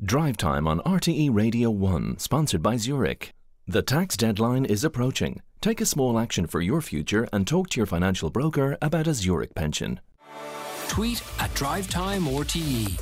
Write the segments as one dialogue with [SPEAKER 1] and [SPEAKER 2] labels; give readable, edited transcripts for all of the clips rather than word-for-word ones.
[SPEAKER 1] Drive Time on RTE Radio 1, sponsored by Zurich. The tax deadline is approaching. Take a small action for your future and talk to your financial broker about a Zurich pension.
[SPEAKER 2] Tweet at DriveTimeRTE.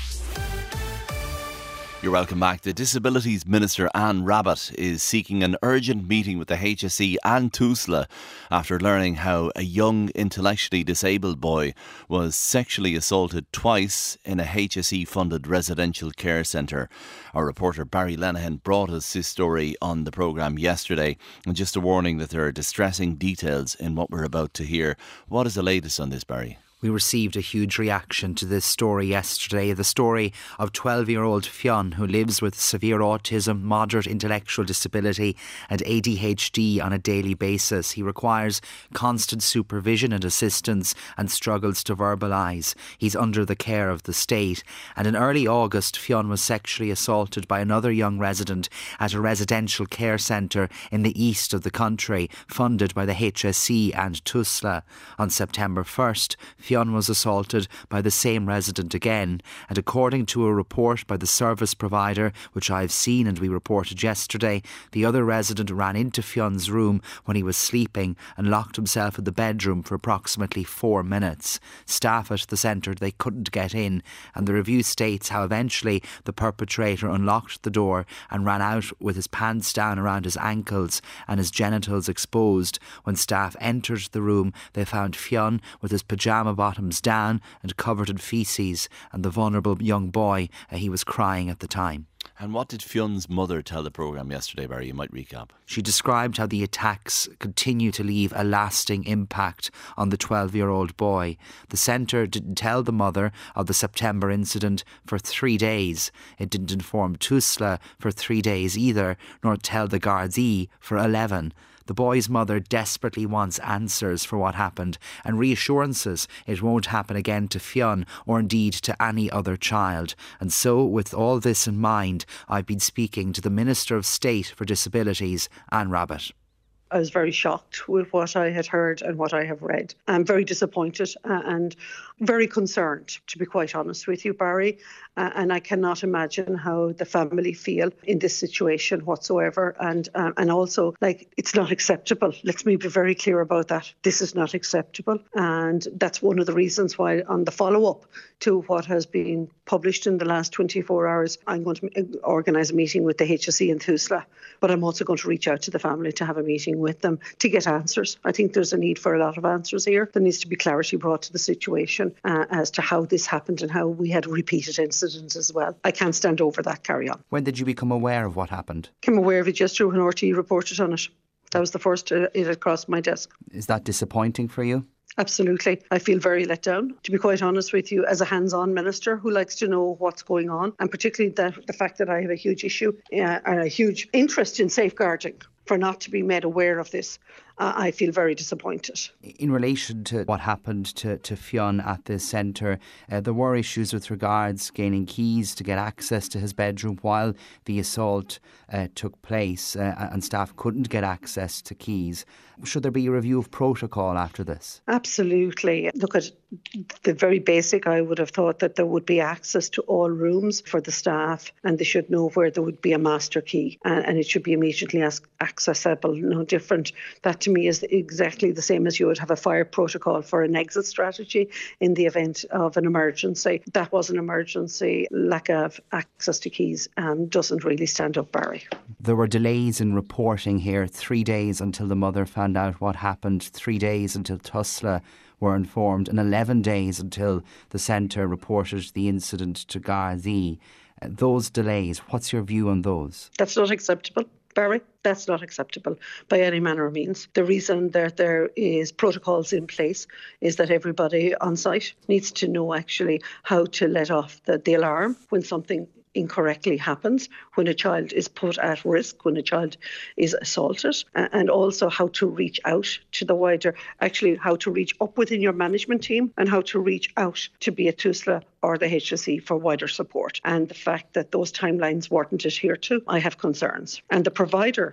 [SPEAKER 3] You're welcome back. The Disabilities Minister Anne Rabbitte is seeking an urgent meeting with the HSE and TUSLA after learning how a young intellectually disabled boy was sexually assaulted twice in a HSE funded residential care centre. Our reporter Barry Lenihan brought us this story on the programme yesterday, and just a warning that there are distressing details in what we're about to hear. What is the latest on this, Barry?
[SPEAKER 4] We received a huge reaction to this story yesterday. The story of 12-year-old Fionn, who lives with severe autism, moderate intellectual disability and ADHD on a daily basis. He requires constant supervision and assistance and struggles to verbalise. He's under the care of the state. And in early August, Fionn was sexually assaulted by another young resident at a residential care centre in the east of the country, funded by the HSE and TUSLA. On September 1st, Fionn was assaulted by the same resident again, and according to a report by the service provider, which I've seen and we reported yesterday, the other resident ran into Fionn's room when he was sleeping and locked himself in the bedroom for approximately 4 minutes. Staff at the centre, they couldn't get in, and the review states how eventually the perpetrator unlocked the door and ran out with his pants down around his ankles and his genitals exposed. When staff entered the room, they found Fionn with his pyjama bottoms down and covered in faeces, and the vulnerable young boy, he was crying at the time.
[SPEAKER 3] And what did Fionn's mother tell the programme yesterday, Barry? You might recap.
[SPEAKER 4] She described how the attacks continue to leave a lasting impact on the 12-year-old boy. The centre didn't tell the mother of the September incident for 3 days. It didn't inform TUSLA for 3 days either, nor tell the Gardaí for 11. The boy's mother desperately wants answers for what happened and reassurances it won't happen again to Fionn or indeed to any other child. And so, with all this in mind, I've been speaking to the Minister of State for Disabilities, Anne Rabbitte.
[SPEAKER 5] I was very shocked with what I had heard and what I have read. I'm very disappointed and very concerned, to be quite honest with you, Barry. And I cannot imagine how the family feel in this situation whatsoever. And also, it's not acceptable. Let me be very clear about that. This is not acceptable. And that's one of the reasons why, on the follow-up to what has been published in the last 24 hours, I'm going to organise a meeting with the HSE and TUSLA. But I'm also going to reach out to the family to have a meeting with them to get answers. I think there's a need for a lot of answers here. There needs to be clarity brought to the situation as to how this happened and how we had repeated incidents as well. I can't stand over that carry on.
[SPEAKER 4] When did you become aware of what happened?
[SPEAKER 5] I became aware of it yesterday when RTE reported on it. That was the first it had crossed my desk.
[SPEAKER 4] Is that disappointing for you?
[SPEAKER 5] Absolutely. I feel very let down, to be quite honest with you, as a hands-on minister who likes to know what's going on, and particularly the fact that I have a huge issue and a huge interest in safeguarding for not to be made aware of this. I feel very disappointed.
[SPEAKER 4] In relation to what happened to Fionn at this centre, there were issues with regards gaining keys to get access to his bedroom while the assault took place, and staff couldn't get access to keys. Should there be a review of protocol after this?
[SPEAKER 5] Absolutely. Look, at the very basic, I would have thought that there would be access to all rooms for the staff, and they should know where there would be a master key, and it should be immediately accessible. No different. That to me is exactly the same as you would have a fire protocol for an exit strategy in the event of an emergency. That was an emergency. Lack of access to keys doesn't really stand up, Barry.
[SPEAKER 4] There were delays in reporting here. 3 days until the mother found out what happened, 3 days until TUSLA were informed, and 11 days until the centre reported the incident to Gardaí. Those delays, what's your view on those?
[SPEAKER 5] That's not acceptable, Barry. That's not acceptable by any manner of means. The reason that there is protocols in place is that everybody on site needs to know actually how to let off the alarm when something incorrectly happens, when a child is put at risk, when a child is assaulted, and also how to reach out to the wider, actually how to reach up within your management team and how to reach out to be it TUSLA or the HSE for wider support. And the fact that those timelines weren't adhered to, I have concerns. And the provider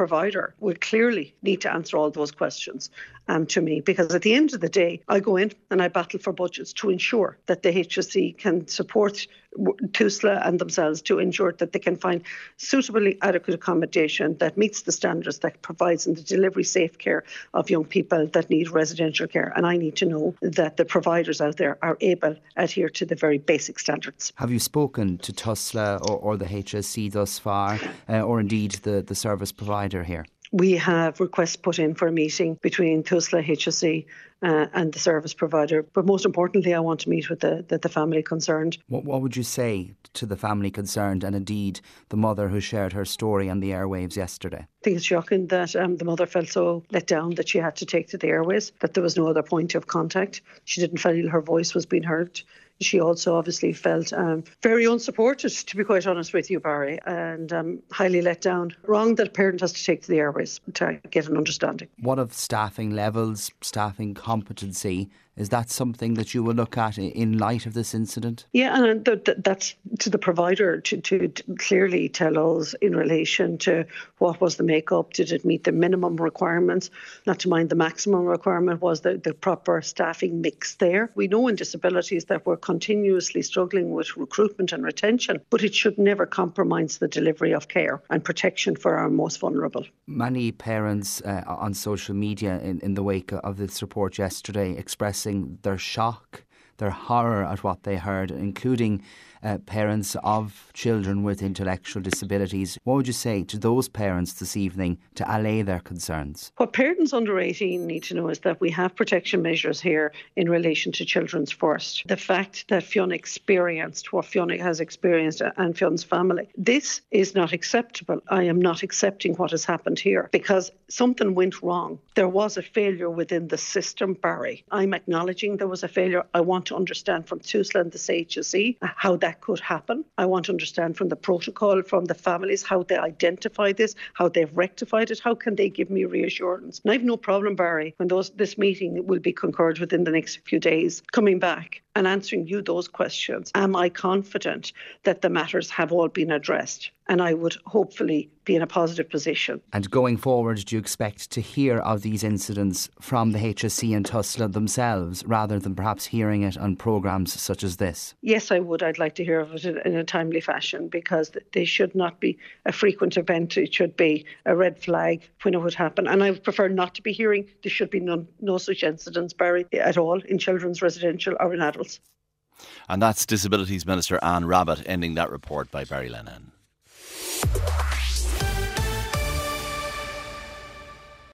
[SPEAKER 5] will clearly need to answer all those questions to me, because at the end of the day, I go in and I battle for budgets to ensure that the HSE can support TUSLA and themselves to ensure that they can find suitably adequate accommodation that meets the standards, that provides in the delivery safe care of young people that need residential care. And I need to know that the providers out there are able to adhere to the very basic standards.
[SPEAKER 4] Have you spoken to TUSLA or the HSE thus far, or indeed the service provider here?
[SPEAKER 5] We have requests put in for a meeting between TUSLA, HSE and the service provider. But most importantly, I want to meet with the family concerned.
[SPEAKER 4] What would you say to the family concerned and indeed the mother who shared her story on the airwaves yesterday?
[SPEAKER 5] I think it's shocking that the mother felt so let down that she had to take to the airways, that there was no other point of contact. She didn't feel her voice was being heard. She also obviously felt very unsupported, to be quite honest with you, Barry, and highly let down. Wrong that a parent has to take to the airways to get an understanding.
[SPEAKER 4] What of staffing levels, staffing competency? Is that something that you will look at in light of this incident?
[SPEAKER 5] Yeah, and that's to the provider to clearly tell us in relation to what was the makeup. Did it meet the minimum requirements? Not to mind the maximum requirement. Was the proper staffing mix there? We know in disabilities that we're continuously struggling with recruitment and retention, but it should never compromise the delivery of care and protection for our most vulnerable.
[SPEAKER 4] Many parents on social media in the wake of this report yesterday expressing their shock, their horror at what they heard, including parents of children with intellectual disabilities. What would you say to those parents this evening to allay their concerns?
[SPEAKER 5] What parents under 18 need to know is that we have protection measures here in relation to Children's First. The fact that Fionn experienced what Fionn has experienced and Fionn's family, this is not acceptable. I am not accepting what has happened here because something went wrong. There was a failure within the system, Barry. I'm acknowledging there was a failure. I want to understand from TUSLA and the HSE how that could happen. I want to understand from the protocol, from the families, how they identify this, how they've rectified it, how can they give me reassurance. And I have no problem, Barry, when this meeting will be concurred within the next few days, coming back and answering you those questions. Am I confident that the matters have all been addressed? And I would hopefully be in a positive position.
[SPEAKER 4] And going forward, do you expect to hear of these incidents from the HSE and TUSLA themselves rather than perhaps hearing it on programmes such as this?
[SPEAKER 5] Yes, I would. I'd like to hear of it in a timely fashion because they should not be a frequent event. It should be a red flag when it would happen. And I would prefer not to be hearing there should be no such incidents, Barry, at all in children's residential or in adults.
[SPEAKER 3] And that's Disabilities Minister Anne Rabbitte ending that report by Barry Lennon.